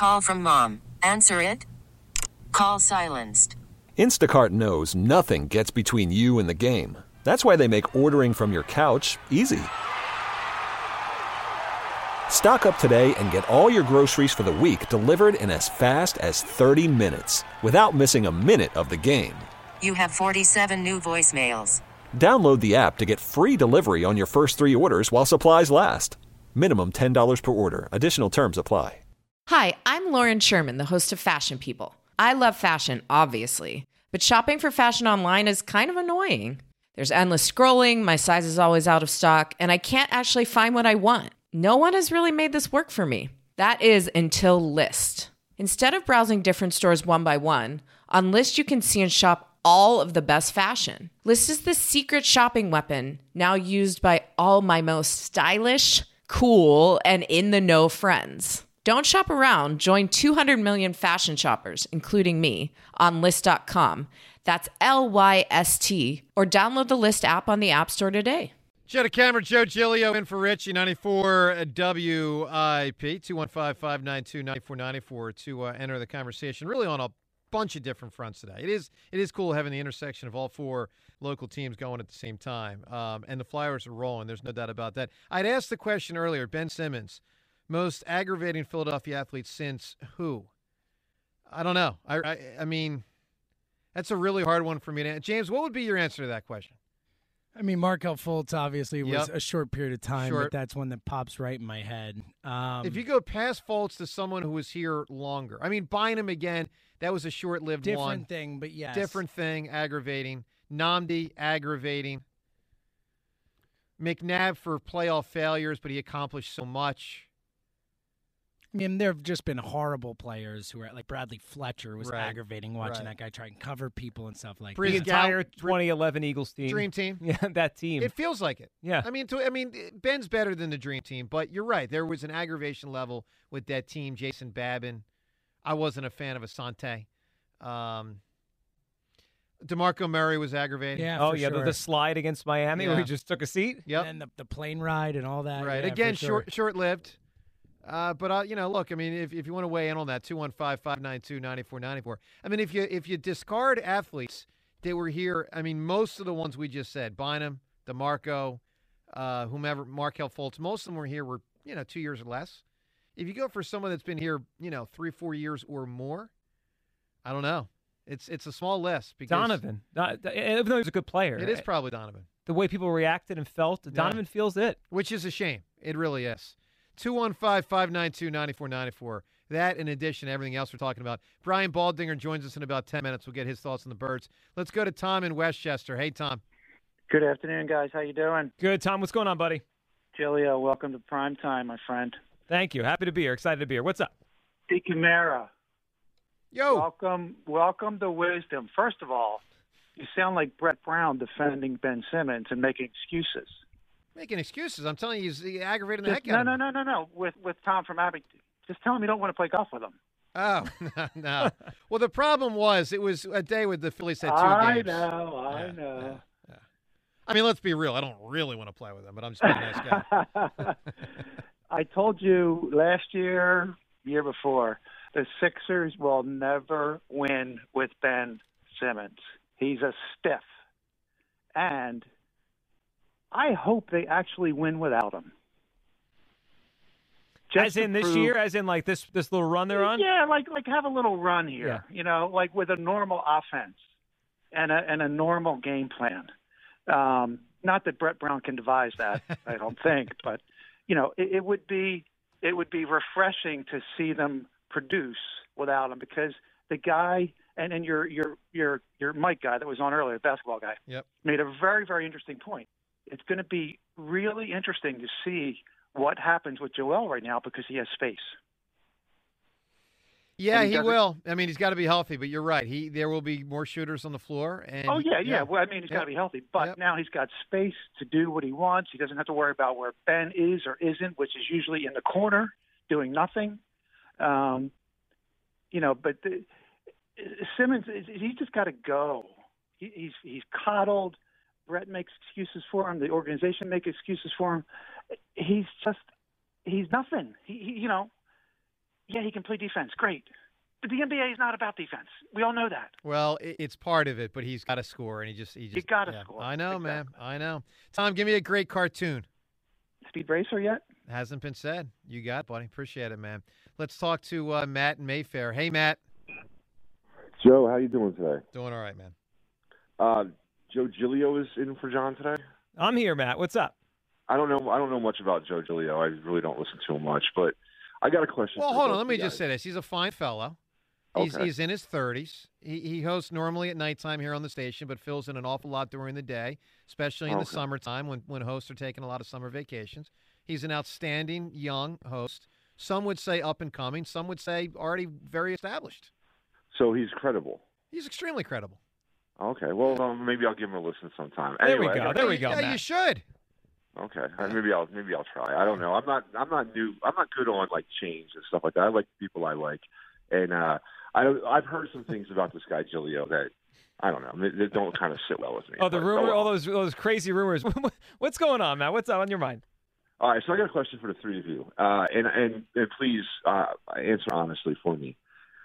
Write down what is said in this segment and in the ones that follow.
Call from mom. Answer it. Call silenced. Instacart knows nothing gets between you and the game. That's why they make ordering from your couch easy. Stock up today and get all your groceries for the week delivered in as fast as 30 minutes without missing a minute of the game. You have 47 new voicemails. Download the app to get free delivery on your first 3 orders while supplies last. Minimum $10 per order. Additional terms apply. Hi, I'm Lauren Sherman, the host of Fashion People. I love fashion, obviously, but shopping for fashion online is kind of annoying. There's endless scrolling, my size is always out of stock, and I can't actually find what I want. No one has really made this work for me. That is until Lyst. Instead of browsing different stores one by one, on Lyst you can see and shop all of the best fashion. Lyst is the secret shopping weapon now used by all my most stylish, cool, and in-the-know friends. Don't shop around. Join 200 million fashion shoppers, including me, on Lyst.com. That's Lyst, or download the Lyst app on the App Store today. Joe DeCamera, Joe Giglio in for Richie, 94 WIP, 215-592-9494 to enter the conversation, really on a bunch of different fronts today. It is cool having the intersection of all 4 local teams going at the same time, and the Flyers are rolling. There's no doubt about that. I'd asked the question earlier, Ben Simmons, most aggravating Philadelphia athlete since who? I don't know. I mean, that's a really hard one for me to answer. James, what would be your answer to that question? I mean, Markelle Fultz obviously was a short period of time, but that's one that pops right in my head. If you go past Fultz to someone who was here longer, I mean, Bynum again, that was a short-lived one. Different thing, but yes. Different thing, aggravating. Namdi, aggravating. McNabb for playoff failures, but he accomplished so much. I mean, there have just been horrible players who are like Bradley Fletcher was aggravating watching that guy try and cover people and stuff like that. The entire 2011 Eagles team. Dream team. Yeah, that team. It feels like it. Yeah. I mean, Ben's better than the dream team, but you're right. There was an aggravation level with that team. Jason Babin. I wasn't a fan of Asante. DeMarco Murray was aggravating. Yeah, sure. The slide against Miami where he just took a seat. Yep. And the plane ride and all that. Right. Yeah, again, sure. short-lived. But look, I mean, if you want to weigh in on that, 215-592-9494. I mean, if you discard athletes that were here, I mean, most of the ones we just said, Bynum, DeMarco, whomever, Markelle Fultz, most of them were here were, 2 years or less. If you go for someone that's been here, 3-4 years or more, I don't know. It's a small list. Because Donovan, even though he's a good player. It is probably Donovan. The way people reacted and felt, Donovan feels it. Which is a shame. It really is. 215-592-9494. That, in addition to everything else we're talking about. Brian Baldinger joins us in about 10 minutes. We'll get his thoughts on the Birds. Let's go to Tom in Westchester. Hey, Tom. Good afternoon, guys. How you doing? Good, Tom. What's going on, buddy? Giglio, welcome to Prime Time, my friend. Thank you. Happy to be here. Excited to be here. What's up? DeCamera. Yo. Welcome to wisdom. First of all, you sound like Brett Brown defending Ben Simmons and making excuses. Making excuses. I'm telling you, he's aggravating the heck out of him. No. With Tom from Abington. Just tell him you don't want to play golf with him. Oh, no. Well, the problem was it was a day with the Phillies had 2 games. I know. Yeah. I mean, let's be real. I don't really want to play with him, but I'm just being a nice guy. I told you last year before, the Sixers will never win with Ben Simmons. He's a stiff. And I hope they actually win without him. As in this year? As in like this little run they're on? Yeah, like have a little run here, like with a normal offense and a normal game plan. Not that Brett Brown can devise that, I don't think, but it would be refreshing to see them produce without him because the guy and your Mike guy that was on earlier, the basketball guy, made a very, very interesting point. It's going to be really interesting to see what happens with Joel right now because he has space. Yeah, he will. I mean, he's got to be healthy, but you're right. There will be more shooters on the floor. And yeah. Well, I mean, he's got to be healthy, but now he's got space to do what he wants. He doesn't have to worry about where Ben is or isn't, which is usually in the corner doing nothing. But Simmons, he's just got to go. He's coddled. Brett makes excuses for him. The organization makes excuses for him. He's nothing. Yeah, he can play defense. Great. But the NBA is not about defense. We all know that. Well, it's part of it, but he's got to score, and he just you got to score. I know, exactly. man. I know. Tom, give me a great cartoon. Speed Racer yet? Hasn't been said. You got it, buddy. Appreciate it, man. Let's talk to Matt in Mayfair. Hey, Matt. Joe, how you doing today? Doing all right, man. Joe Giglio is in for John today. I'm here, Matt. What's up? I don't know much about Joe Giglio. I really don't listen to him much, but I got a question. Well, hold on. Let me just say this. He's a fine fellow. Okay. He's in his 30s. He hosts normally at nighttime here on the station, but fills in an awful lot during the day, especially in the summertime when hosts are taking a lot of summer vacations. He's an outstanding young host. Some would say up and coming. Some would say already very established. So he's credible. He's extremely credible. Okay. Well, maybe I'll give him a listen sometime. There Anyway, we go. There we go. Yeah, Matt. you should. Okay. Maybe I'll try. I don't know. I'm not new. I'm not good on like change and stuff like that. I like the people I like, and I've heard some things about this guy Giglio that I don't know. They don't kind of sit well with me. Oh, the rumor, all those crazy rumors. What's going on, Matt? What's on your mind? All right, so I got a question for the three of you, and please answer honestly for me.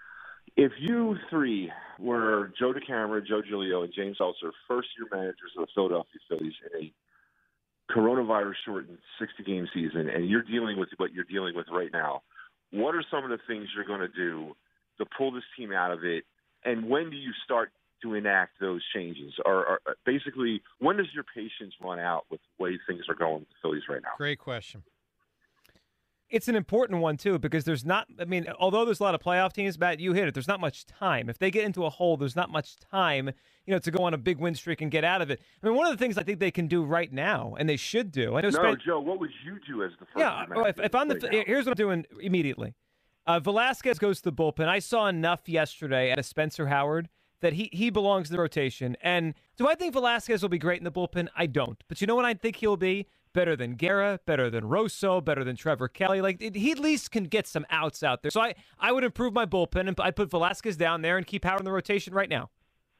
If you three were Joe DeCamara, Joe Giglio, and James Seltzer, first-year managers of the Philadelphia Phillies in a coronavirus-shortened 60-game season, and you're dealing with what you're dealing with right now, what are some of the things you're going to do to pull this team out of it, and when do you start to enact those changes? Or basically, when does your patience run out with the way things are going with the Phillies right now? Great question. It's an important one, too, because there's not – I mean, although there's a lot of playoff teams, Matt, you hit it. There's not much time. If they get into a hole, there's not much time, to go on a big win streak and get out of it. I mean, one of the things I think they can do right now, and they should do – I know. Joe, what would you do as the first manager? If I'm here's what I'm doing immediately. Velasquez goes to the bullpen. I saw enough yesterday at a Spencer Howard that he belongs in the rotation. And do I think Velasquez will be great in the bullpen? I don't. But you know what I think he'll be? Better than Guerra, better than Rosso, better than Trevor Kelly. He at least can get some outs out there. So I would improve my bullpen, and I'd put Velasquez down there and keep Howard in the rotation right now.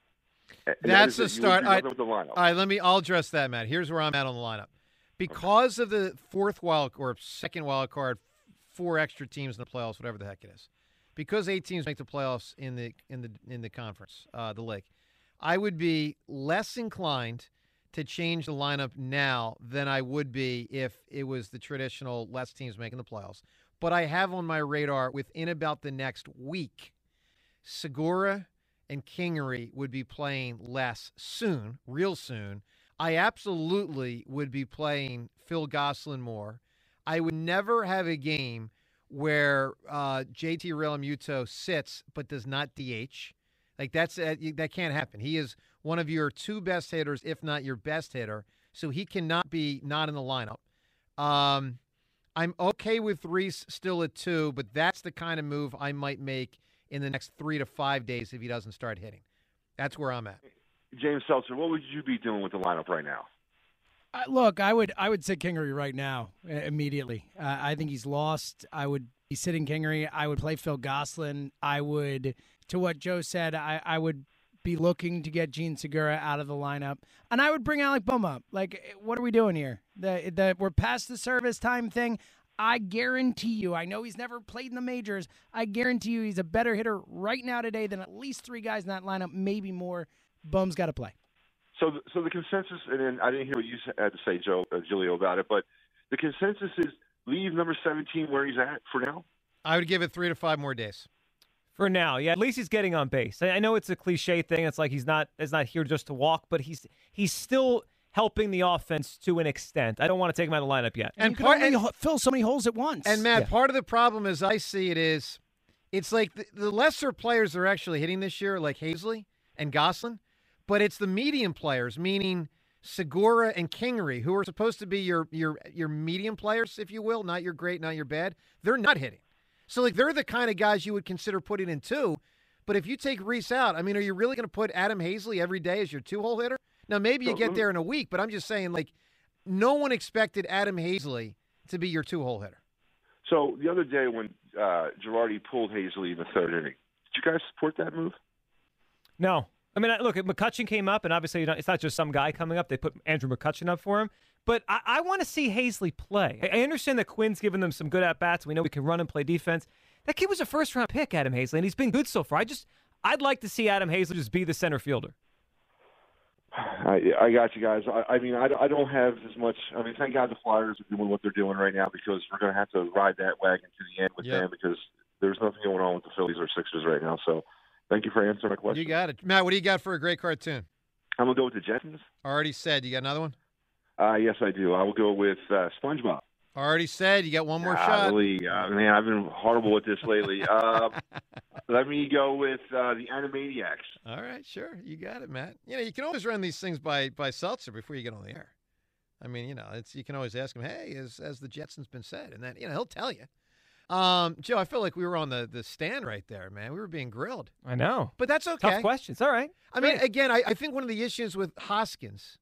That's a start. All right, I'll address that, Matt. Here's where I'm at on the lineup. Because of the second wild card, 4 extra teams in the playoffs, whatever the heck it is. Because 8 teams make the playoffs in the conference, the league, I would be less inclined to change the lineup now than I would be if it was the traditional less teams making the playoffs. But I have on my radar within about the next week, Segura and Kingery would be playing less soon, real soon. I absolutely would be playing Phil Gosselin more. I would never have a game where JT Realmuto sits but does not DH. That can't happen. He is one of your 2 best hitters, if not your best hitter, so he cannot be not in the lineup. I'm okay with Reese still at 2, but that's the kind of move I might make in the next 3 to 5 days if he doesn't start hitting. That's where I'm at. James Seltzer, what would you be doing with the lineup right now? Look, I would sit Kingery right now immediately. I think he's lost. I would be sitting Kingery. I would play Phil Gosselin. I would, to what Joe said, I would be looking to get Gene Segura out of the lineup, and I would bring Alec Bohm up. What are we doing here? We're past the service time thing. I guarantee you, I know he's never played in the majors. I guarantee you he's a better hitter right now today than at least 3 guys in that lineup, maybe more. Bohm's got to play. So the consensus, and then I didn't hear what you had to say, Joe Giglio, about it, but the consensus is leave number 17 where he's at for now? I would give it 3 to 5 more days. For now, yeah. At least he's getting on base. I know it's a cliche thing. It's like he's not here just to walk, but he's still helping the offense to an extent. I don't want to take him out of the lineup yet. And you can only fill so many holes at once. And, Matt, part of the problem as I see it is it's like the lesser players are actually hitting this year, like Hazley and Gosselin, but it's the medium players, meaning Segura and Kingery, who are supposed to be your medium players, if you will, not your great, not your bad. They're not hitting. So, they're the kind of guys you would consider putting in 2. But if you take Reese out, I mean, are you really going to put Adam Hazley every day as your 2-hole hitter? Now, maybe you get there in a week, but I'm just saying, no one expected Adam Hazley to be your 2-hole hitter. So, the other day when Girardi pulled Hazley in the 3rd inning, did you guys support that move? No. I mean, look, McCutchen came up, and obviously it's not just some guy coming up. They put Andrew McCutchen up for him. But I want to see Hazley play. I understand that Quinn's given them some good at-bats. We know we can run and play defense. That kid was a first-round pick, Adam Hazley, and he's been good so far. I'd like to see Adam Hazley just be the center fielder. I got you guys. I mean, I don't have as much. I mean, thank God the Flyers are doing what they're doing right now, because we're going to have to ride that wagon to the end with them, because there's nothing going on with the Phillies or Sixers right now. So thank you for answering my question. You got it. Matt, what do you got for a great cartoon? I'm going to go with the Jetsons. Already said. You got another one? Yes, I do. I will go with SpongeBob. Already said. You got one more shot. Man, I've been horrible with this lately. Let me go with the Animaniacs. All right, sure. You got it, Matt. You can always run these things by Seltzer before you get on the air. I mean, you can always ask him, hey, has the Jetsons been said? And then, he'll tell you. Joe, I feel like we were on the stand right there, man. We were being grilled. I know. But that's okay. Tough questions. All right. I mean, again, I think one of the issues with Hoskins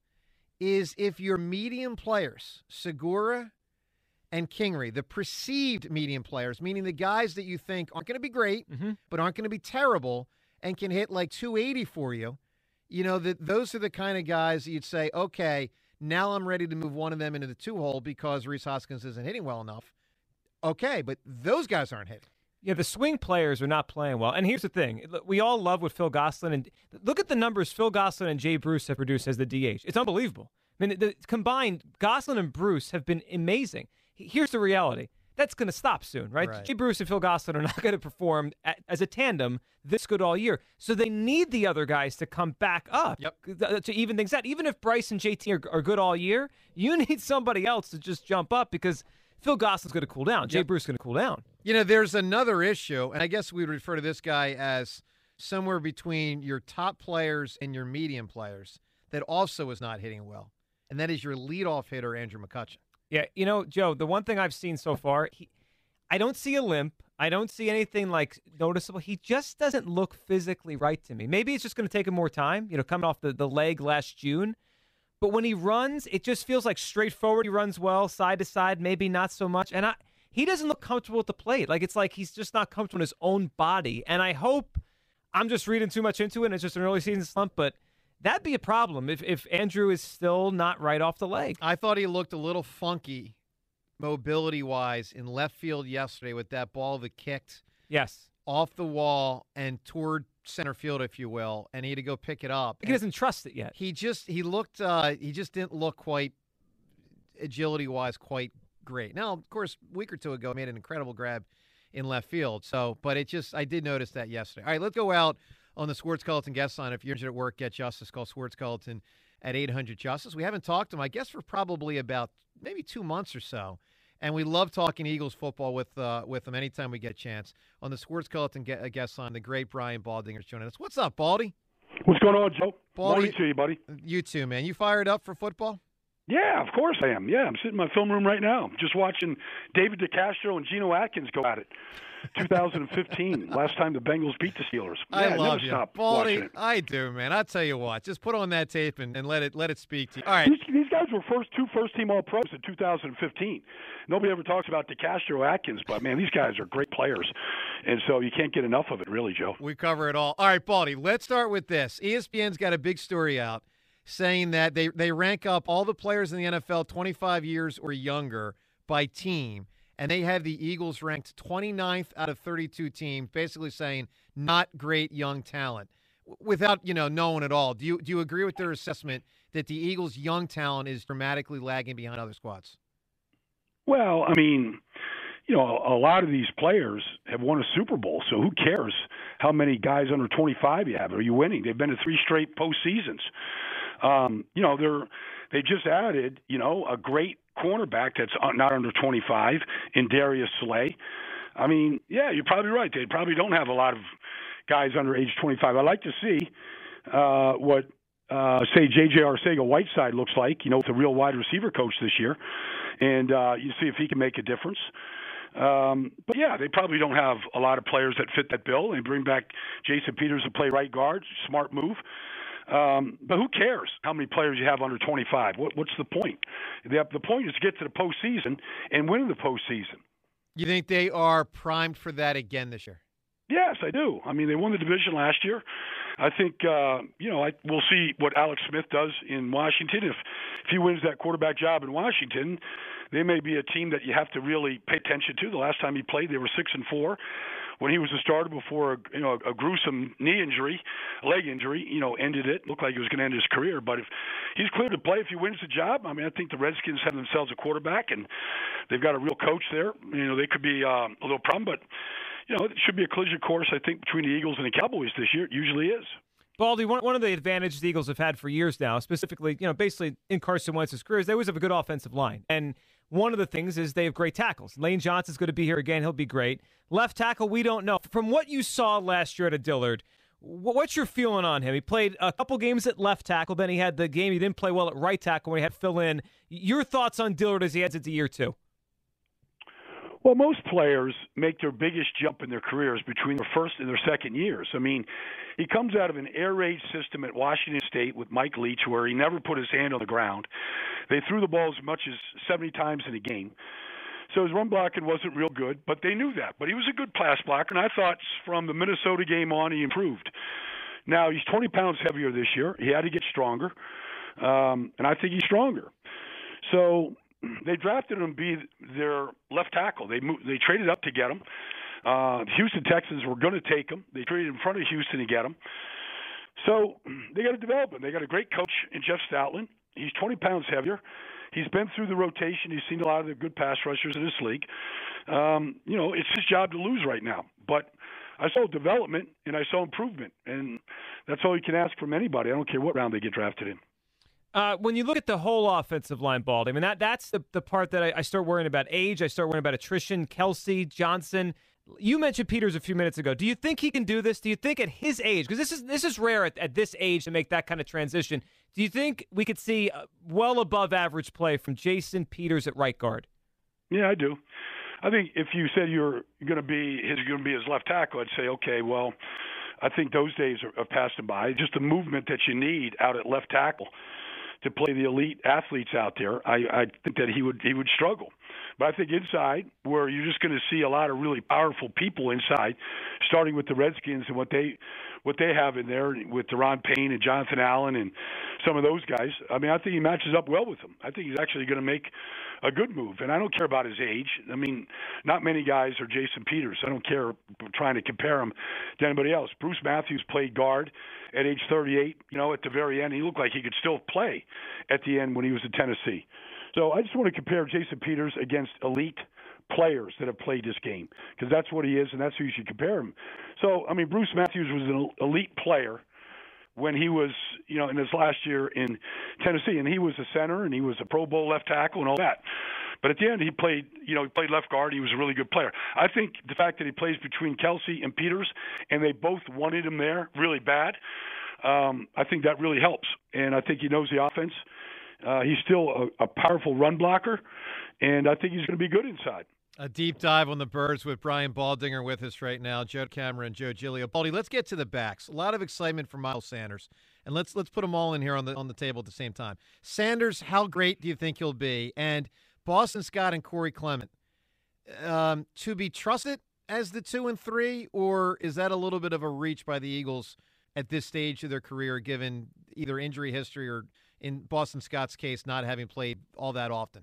is if your medium players, Segura and Kingery, the perceived medium players, meaning the guys that you think aren't going to be great, but aren't going to be terrible and can hit like 280 for you, those are the kind of guys that you'd say, okay, now I'm ready to move one of them into the 2-hole because Rhys Hoskins isn't hitting well enough. Okay, but those guys aren't hitting. Yeah, the swing players are not playing well. And here's the thing. We all love what Phil Gosselin, and look at the numbers Phil Gosselin and Jay Bruce have produced as the DH. It's unbelievable. I mean, the combined, Gosselin and Bruce have been amazing. Here's the reality. That's going to stop soon, right? Jay Bruce and Phil Gosselin are not going to perform as a tandem this good all year. So they need the other guys to come back up to even things out. Even if Bryce and JT are good all year, you need somebody else to just jump up, because Phil Gosselin's going to cool down. Jay Bruce is going to cool down. There's another issue, and I guess we would refer to this guy as somewhere between your top players and your medium players that also is not hitting well, and that is your leadoff hitter, Andrew McCutchen. Yeah, Joe, the one thing I've seen so far, I don't see a limp. I don't see anything like noticeable. He just doesn't look physically right to me. Maybe it's just going to take him more time, coming off the leg last June. But when he runs, it just feels like straightforward. He runs well, side to side, maybe not so much. And he doesn't look comfortable at the plate. Like, it's like he's just not comfortable in his own body. And I hope I'm just reading too much into it, and it's just an early season slump, but that'd be a problem if Andrew is still not right off the leg. I thought he looked a little funky mobility-wise in left field yesterday with that ball that kicked off the wall and toward center field, if you will, and he had to go pick it up. He doesn't trust it yet. He just didn't look quite agility-wise quite great. Now, of course, a week or two ago, he made an incredible grab in left field. So, but I did notice that yesterday. All right, let's go out on the Swartz Culleton guest line. If you're injured at work, get Justice. Call Swartz Culleton at 800-JUSTICE. We haven't talked to him, I guess, for probably about maybe 2 months or so. And we love talking Eagles football with him anytime we get a chance. On the Swartz Culleton guest line, the great Brian Baldinger is joining us. What's up, Baldy? What's going on, Joe? Baldy, morning to you, buddy. You too, man. You fired up for football? Yeah, of course I am. Yeah, I'm sitting in my film room right now, just watching David DeCastro and Geno Atkins go at it. 2015, last time the Bengals beat the Steelers. Yeah, I love you, Baldy. I do, man. I'll tell you what. Just put on that tape and let it speak to you. All right. These guys were two first-team All-Pros in 2015. Nobody ever talks about DeCastro, Atkins, but, man, these guys are great players. And so you can't get enough of it, really, Joe. We cover it all. All right, Baldy, let's start with this. ESPN's got a big story out saying that they rank up all the players in the NFL 25 years or younger by team. And they have the Eagles ranked 29th out of 32 teams, basically saying not great young talent. Without, knowing it all, do you agree with their assessment that the Eagles' young talent is dramatically lagging behind other squads? Well, I mean, a lot of these players have won a Super Bowl, so who cares how many guys under 25 you have? Are you winning? They've been to 3 straight postseasons. They just added, a great cornerback that's not under 25 in Darius Slay. I mean, yeah, you're probably right. They probably don't have a lot of guys under age 25. I'd like to see what, say, J.J. Arcega-Whiteside looks like, with a real wide receiver coach this year, and you see if he can make a difference. But, yeah, they probably don't have a lot of players that fit that bill. They bring back Jason Peters to play right guard. Smart move. But who cares how many players you have under 25? What's the point? The point is to get to the postseason and win the postseason. You think they are primed for that again this year? Yes, I do. I mean, they won the division last year. I think, we'll see what Alex Smith does in Washington. if he wins that quarterback job in Washington, they may be a team that you have to really pay attention to. The last time he played, they were 6-4 when he was a starter before a gruesome leg injury, ended it. Looked like he was going to end his career. But if he's cleared to play, if he wins the job, I mean, I think the Redskins have themselves a quarterback, and they've got a real coach there. They could be a little problem, but it should be a collision course, I think, between the Eagles and the Cowboys this year. It usually is. Baldy, one of the advantages the Eagles have had for years now, specifically, basically in Carson Wentz's career, is they always have a good offensive line. And one of the things is they have great tackles. Lane Johnson's going to be here again. He'll be great. Left tackle, we don't know. From what you saw last year at Dillard, what's your feeling on him? He played a couple games at left tackle. Then he had the game he didn't play well at right tackle when he had to fill in. Your thoughts on Dillard as he heads into year 2? Well, most players make their biggest jump in their careers between their first and their second years. I mean, he comes out of an air raid system at Washington State with Mike Leach where he never put his hand on the ground. They threw the ball as much as 70 times in a game. So his run blocking wasn't real good, but they knew that. But he was a good pass blocker, and I thought from the Minnesota game on he improved. Now, he's 20 pounds heavier this year. He had to get stronger, and I think he's stronger. So they drafted him to be their left tackle. They traded up to get him. The Houston Texans were going to take him. They traded in front of Houston to get him. So they got to develop him. They got a great coach in Jeff Stoutland. He's 20 pounds heavier. He's been through the rotation. He's seen a lot of the good pass rushers in this league. It's his job to lose right now. But I saw development and I saw improvement, and that's all you can ask from anybody. I don't care what round they get drafted in. When you look at the whole offensive line, Baldy, I mean, that's the part that I start worrying about age. I start worrying about attrition. Kelsey, Johnson. You mentioned Peters a few minutes ago. Do you think he can do this? Do you think at his age, because this is rare at this age to make that kind of transition, do you think we could see well above average play from Jason Peters at right guard? Yeah, I do. I think if you said you're going to be his left tackle, I'd say, okay, well, I think those days are passed him by. Just the movement that you need out at left tackle to play the elite athletes out there, I think that he would struggle. But I think inside, where you're just going to see a lot of really powerful people inside, starting with the Redskins and what they have in there with Deron Payne and Jonathan Allen and some of those guys. I mean, I think he matches up well with them. I think he's actually going to make a good move. And I don't care about his age. I mean, not many guys are Jason Peters. I don't care trying to compare him to anybody else. Bruce Matthews played guard at age 38. At the very end, he looked like he could still play at the end when he was at Tennessee. So I just want to compare Jason Peters against elite players that have played this game, because that's what he is, and that's who you should compare him. So, I mean, Bruce Matthews was an elite player when he was, in his last year in Tennessee, and he was a center, and he was a Pro Bowl left tackle and all that. But at the end, he played left guard. He was a really good player. I think the fact that he plays between Kelsey and Peters, and they both wanted him there really bad, I think that really helps. And I think he knows the offense. He's still a powerful run blocker, and I think he's going to be good inside. A deep dive on the Birds with Brian Baldinger with us right now, Joe Cameron, Joe Giglio. Baldy, let's get to the backs. A lot of excitement for Miles Sanders, and let's put them all in here on the table at the same time. Sanders, how great do you think he'll be? And Boston Scott and Corey Clement, to be trusted as the 2 and 3, or is that a little bit of a reach by the Eagles at this stage of their career, given either injury history or, in Boston Scott's case, not having played all that often?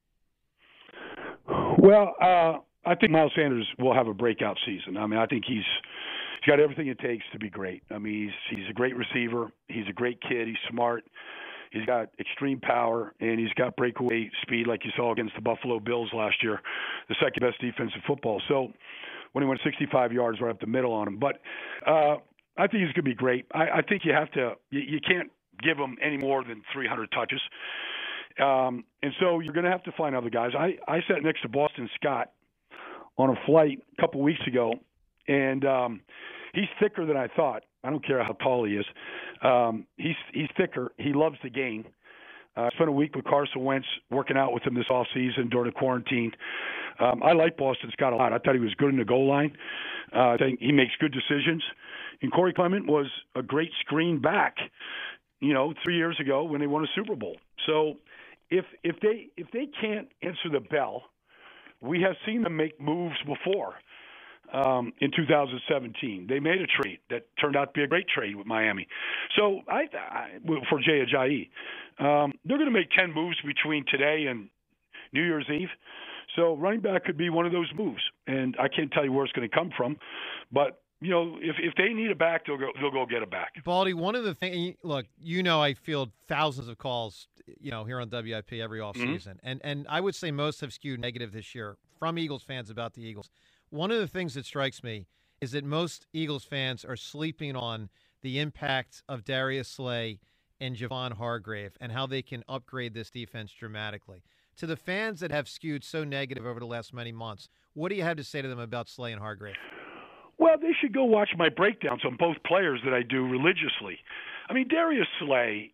Well, I think Miles Sanders will have a breakout season. I mean, I think he's got everything it takes to be great. I mean, he's a great receiver. He's a great kid. He's smart. He's got extreme power, and he's got breakaway speed like you saw against the Buffalo Bills last year, the second best defense in football. So when he went 65 yards right up the middle on him. But I think he's going to be great. I think you can't give him any more than 300 touches. And so you're going to have to find other guys. I sat next to Boston Scott on a flight a couple weeks ago, and he's thicker than I thought. I don't care how tall he is. He's thicker. He loves the game. I spent a week with Carson Wentz working out with him this offseason during the quarantine. I like Boston Scott a lot. I thought he was good in the goal line. I think he makes good decisions. And Corey Clement was a great screen back, 3 years ago when they won a Super Bowl. So if they can't answer the bell, we have seen them make moves before. In 2017, they made a trade that turned out to be a great trade with Miami. So for Jay Ajayi, They're going to make 10 moves between today and New Year's Eve. So running back could be one of those moves. And I can't tell you where it's going to come from. But, if they need a back, they'll go get a back. Baldy, one of the things, look, I field thousands of calls, here on WIP every offseason. Mm-hmm. And I would say most have skewed negative this year from Eagles fans about the Eagles. One of the things that strikes me is that most Eagles fans are sleeping on the impact of Darius Slay and Javon Hargrave and how they can upgrade this defense dramatically. To the fans that have skewed so negative over the last many months, what do you have to say to them about Slay and Hargrave? Well, they should go watch my breakdowns on both players that I do religiously. I mean, Darius Slay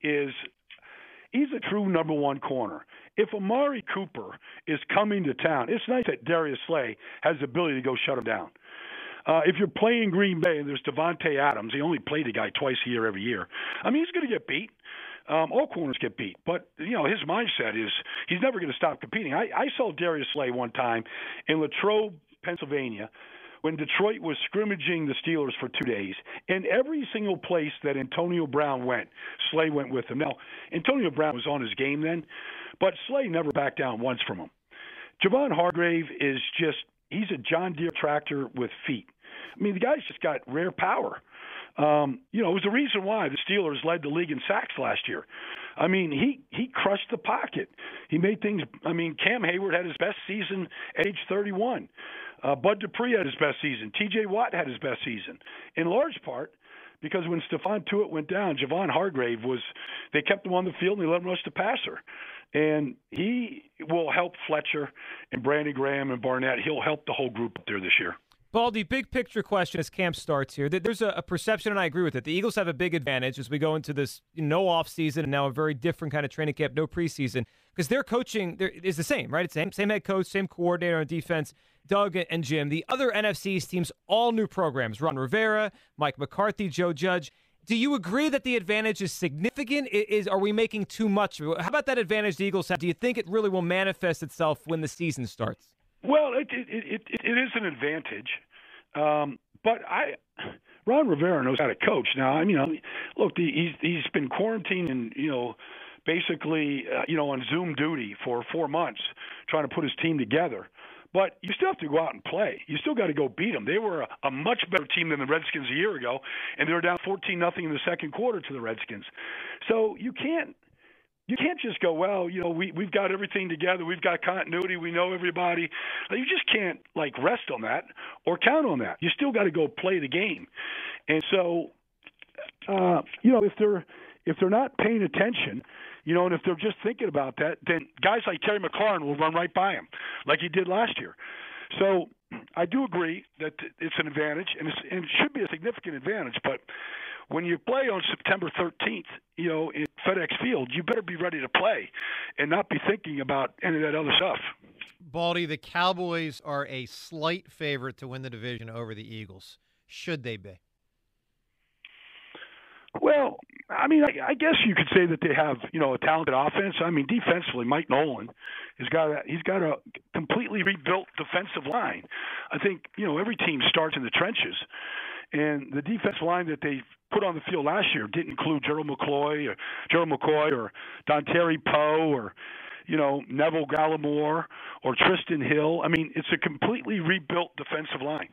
he's a true number one corner. If Amari Cooper is coming to town, it's nice that Darius Slay has the ability to go shut him down. If you're playing Green Bay and there's Devontae Adams, he only played a guy twice a year every year. I mean, he's going to get beat. All corners get beat. But, his mindset is he's never going to stop competing. I saw Darius Slay one time in Latrobe, Pennsylvania, when Detroit was scrimmaging the Steelers for 2 days, and every single place that Antonio Brown went, Slay went with him. Now, Antonio Brown was on his game then, but Slay never backed down once from him. Javon Hargrave is he's a John Deere tractor with feet. I mean, the guy's just got rare power. It was the reason why the Steelers led the league in sacks last year. I mean, he crushed the pocket. He made things – Cam Hayward had his best season at age 31. Bud Dupree had his best season. T.J. Watt had his best season, in large part because when Stephon Tuitt went down, Javon Hargrave they kept him on the field and they let him rush the passer. And he will help Fletcher and Brandon Graham and Barnett. He'll help the whole group up there this year. Baldy, big picture question as camp starts here. There's a perception, and I agree with it. The Eagles have a big advantage as we go into this no offseason and now a very different kind of training camp, no preseason, because their coaching is the same, right? It's same head coach, same coordinator on defense, Doug and Jim. The other NFC's teams, all new programs, Ron Rivera, Mike McCarthy, Joe Judge. Do you agree that the advantage is significant? Are we making too much? How about that advantage the Eagles have? Do you think it really will manifest itself when the season starts? Well, it is an advantage, but Ron Rivera knows how to coach. Now, look, he's been quarantined and basically on Zoom duty for 4 months, trying to put his team together. But you still have to go out and play. You still got to go beat them. They were a much better team than the Redskins a year ago, and they were down 14-0 in the second quarter to the Redskins. So you can't just go, well, we've got everything together. We've got continuity. We know everybody. You just can't, rest on that or count on that. You still got to go play the game. And so, if they're not paying attention, and if they're just thinking about that, then guys like Terry McLaurin will run right by him like he did last year. So I do agree that it's an advantage, and it should be a significant advantage. But when you play on September 13th, in FedEx Field, you better be ready to play and not be thinking about any of that other stuff. Baldy, the Cowboys are a slight favorite to win the division over the Eagles. Should they be? Well, I guess you could say that they have, a talented offense. Defensively, Mike Nolan he's got a completely rebuilt defensive line. I think, every team starts in the trenches. And the defensive line that they put on the field last year didn't include Gerald McCoy or Dontari Poe or, Neville Gallimore or Tristan Hill. It's a completely rebuilt defensive line.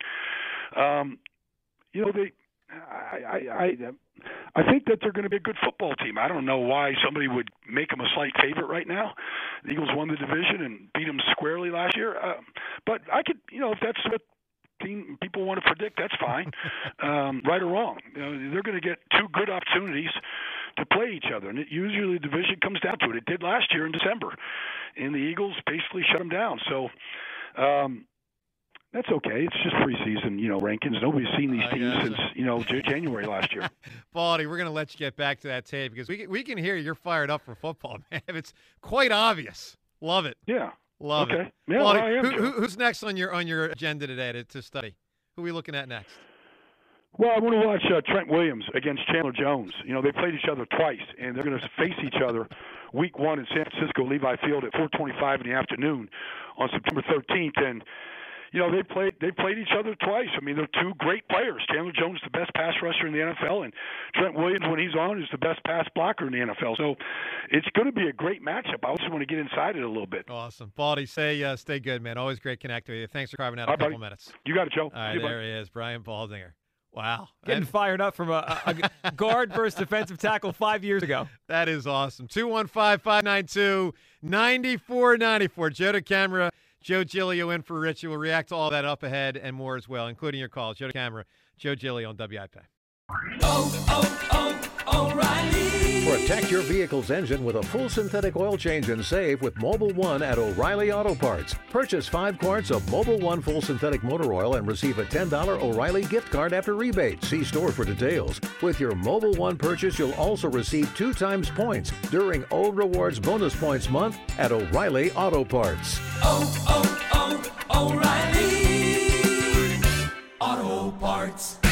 I think that they're going to be a good football team. I don't know why somebody would make them a slight favorite right now. The Eagles won the division and beat them squarely last year. But I could, if that's what people want to predict, that's fine. Right or wrong. They're going to get two good opportunities to play each other. And usually the division comes down to it. It did last year in December. And the Eagles basically shut them down. So, that's okay. It's just preseason, rankings. Nobody's seen these teams since, January last year. Baldy, we're going to let you get back to that tape because we can hear you're fired up for football, man. It's quite obvious. Love it. Yeah. Love it. Yeah, Baldy, I am. who's next on your agenda today to study? Who are we looking at next? Well, I want to watch Trent Williams against Chandler Jones. They played each other twice, and they're going to face each other week 1 in San Francisco, Levi Field at 4:25 in the afternoon on September 13th. And they played each other twice. I mean, they're two great players. Chandler Jones is the best pass rusher in the NFL, and Trent Williams, when he's on, is the best pass blocker in the NFL. So it's going to be a great matchup. I just want to get inside it a little bit. Awesome. Baldy, stay good, man. Always great connecting with you. Thanks for carving out a couple minutes. You got it, Joe. All right, there he is, Brian Baldinger. Wow. Getting fired up from a guard versus defensive tackle 5 years ago. That is awesome. 215-592-9494. Joe DeCamara, Joe Giglio in for Richie. We'll react to all that up ahead and more as well, including your calls. Joe DeCamara, Joe Giglio on WIP. O'Reilly. Protect your vehicle's engine with a full synthetic oil change and save with Mobil 1 at O'Reilly Auto Parts. Purchase 5 quarts of Mobil 1 full synthetic motor oil and receive a $10 O'Reilly gift card after rebate. See store for details. With your Mobil 1 purchase, you'll also receive 2 times points during O Rewards Bonus Points Month at O'Reilly Auto Parts. O'Reilly Auto Parts.